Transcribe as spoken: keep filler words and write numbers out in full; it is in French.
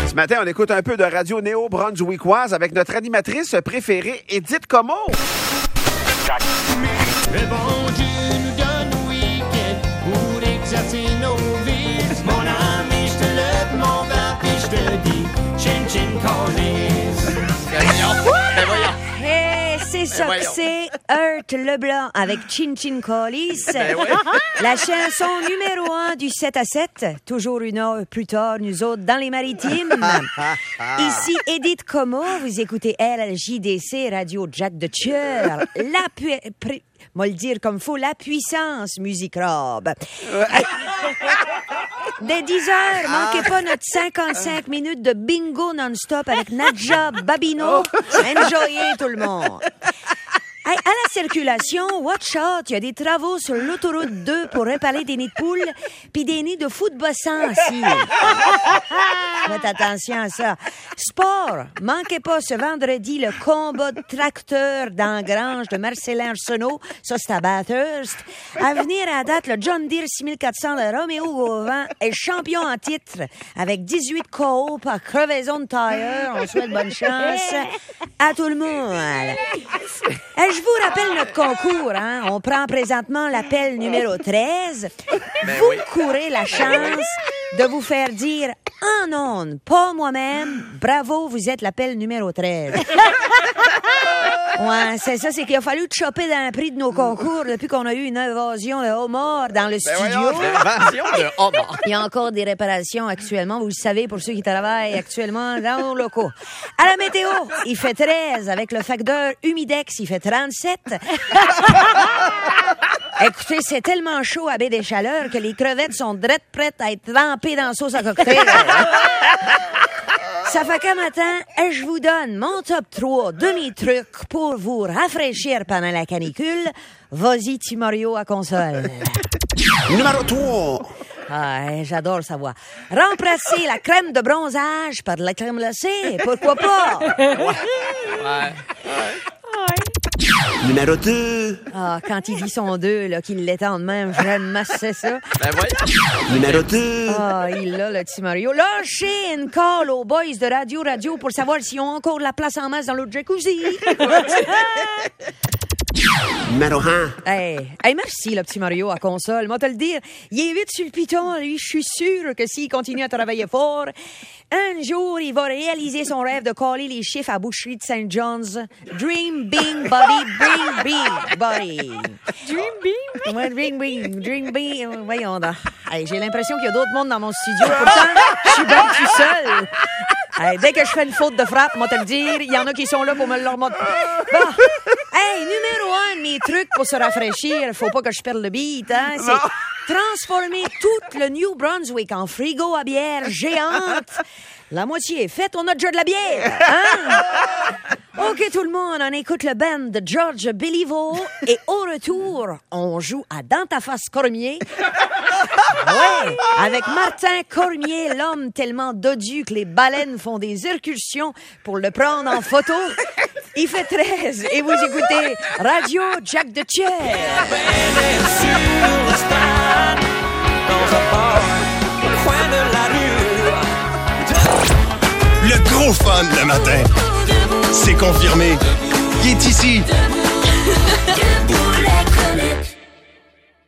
Ce matin, on écoute un peu de radio néo-brunswickoise avec notre animatrice préférée, Edith Como. Le bon Dieu nous donne le week-end pour exercer nos vies. Mon ami, je te lève mon verre puis je te dis chin chin callis. Ben voyons. Hey, c'est ça que c'est Hurt Leblanc avec Chin Chin Callis. Ben oui. La chanson numéro un du sept à sept. Toujours une heure plus tard, nous autres, dans les maritimes. Ici Edith Como, vous écoutez L J D C, Radio Jack de Tueur. La pu- pri- moi le dire comme faut, la puissance musique robe. Dès dix heures, manquez pas notre cinquante-cinq minutes de bingo non-stop avec Nadja Babino. Enjoyez tout le monde. Hey, à la circulation, watch out, il y a des travaux sur l'autoroute deux pour réparer des nids de poules puis des nids de foot bossant aussi. Faites attention à ça. Sport, manquez pas ce vendredi le combat de tracteur dans la grange de Marcellin Arsenault. Ça, c'est à Bathurst. À venir à date, le John Deere six mille quatre cents de Roméo Gauvin est champion en titre avec dix-huit co-op à crevaison de tailleur. On souhaite bonne chance à tout le monde. Hey, je vous rappelle notre concours, hein? On prend présentement l'appel numéro treize. Ben vous oui. courez la chance de vous faire dire en ondes, pas moi-même, bravo, vous êtes l'appel numéro treize. Ouais, c'est ça, c'est qu'il a fallu choper dans le prix de nos concours depuis qu'on a eu une invasion de homards dans le Ben studio. voyons, l'invasion de homard. Il y a encore des réparations actuellement, vous le savez, pour ceux qui travaillent actuellement dans nos locaux. À la météo, il fait treize. Avec le facteur humidex, il fait trente-sept. Écoutez, c'est tellement chaud à Baie des Chaleurs que les crevettes sont drettes prêtes à être trempées dans la sauce à cocktail. Ça fait qu'un matin, je vous donne mon top trois demi-trucs pour vous rafraîchir pendant la canicule. Vas-y, Timorio à console. Numéro trois. Ah, j'adore sa voix. Remplacer la crème de bronzage par de la crème glacée, pourquoi pas? Ouais. Numéro deux. Ah, quand il dit son deux, là, qu'il l'étend de même, j'aime assez ça. Ben voyons. Numéro deux. Ah, il l'a, le petit Mario. Lâchez une call aux boys de Radio Radio pour savoir s'ils ont encore de la place en masse dans l'autre jacuzzi. Numéro un. Hey, hey, merci, le petit Mario à console. Moi, te le dire, il est vite sur le piton, lui. Je suis sûr que s'il continue à travailler fort, un jour, il va réaliser son rêve de coller les chiffres à Boucherie de Saint John's. Dream, bing, body, bring, bing, body. Dream Beam? Ouais, dream, bing, dream, bing. Voyons donc. Hey, j'ai l'impression qu'il y a d'autres mondes dans mon studio. Pourtant, je suis bien tout seul. Hey, dès que je fais une faute de frappe, moi te le dire, il y en a qui sont là pour me le remonter. Bon. Hey, numéro un de mes trucs pour se rafraîchir, faut pas que je perde le beat, hein, c'est transformer tout le New Brunswick en frigo à bière géante. La moitié est faite, on a déjà de la bière, hein? OK, tout le monde, on écoute le band de George Béliveau et au retour, on joue à Dans ta face Cormier. Ouais, avec Martin Cormier, l'homme tellement dodu que les baleines font des incursions pour le prendre en photo. Il fait treize et vous écoutez Radio Jack de Tueur. Sur le stade, dans un bar, au coin de la rue. Le gros fun le matin. C'est confirmé. Il est ici.